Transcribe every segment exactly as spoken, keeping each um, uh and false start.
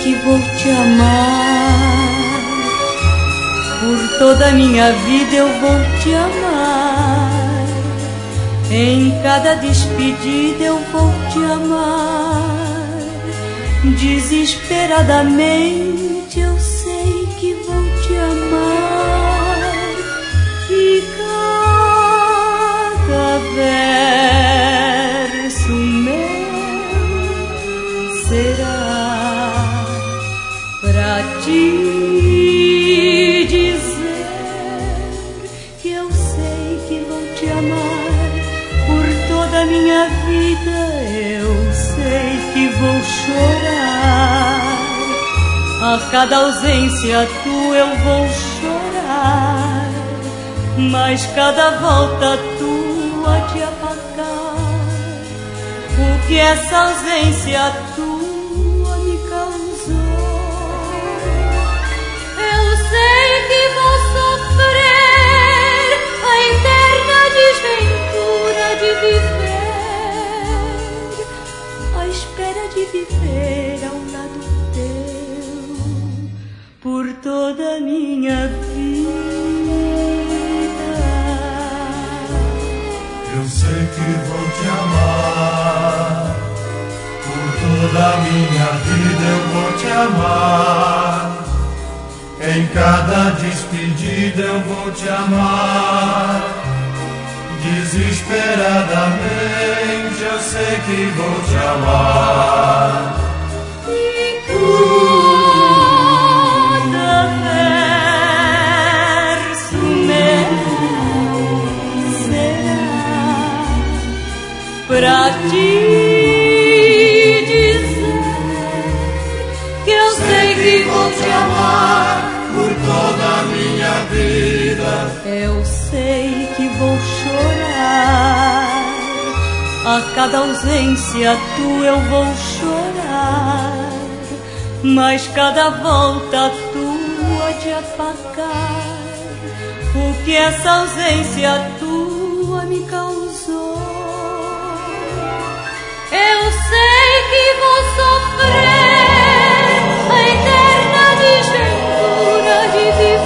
que vou te amar. Por toda a minha vida eu vou te amar. Em cada despedida eu vou te amar. Desesperadamente eu sei que vou te amar. E cada verso meu será pra te dizer que eu sei que vou te amar. Por toda a minha vida eu sei que vou chorar. A cada ausência tua eu vou chorar, mas cada volta tua de apagar o que essa ausência tua me causou. Eu sei que vou sofrer a eterna desventura de viver, à espera de viver ao lado teu por toda a minha vida. Eu sei que vou te amar, por toda a minha vida eu vou te amar. Em cada despedida eu vou te amar. Desesperadamente eu sei que vou te amar. E cada verso meu será pra te dizer que eu sei que vou te amar. Por toda a minha vida eu sei que vou chorar. A cada ausência tua eu vou chorar, mas cada volta tua de apagar o que essa ausência tua me causou. Eu sei que vou sofrer a eterna desventura de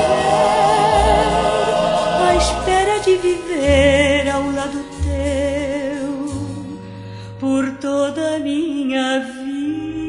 viver, à espera de viver ao lado teu por toda a minha vida.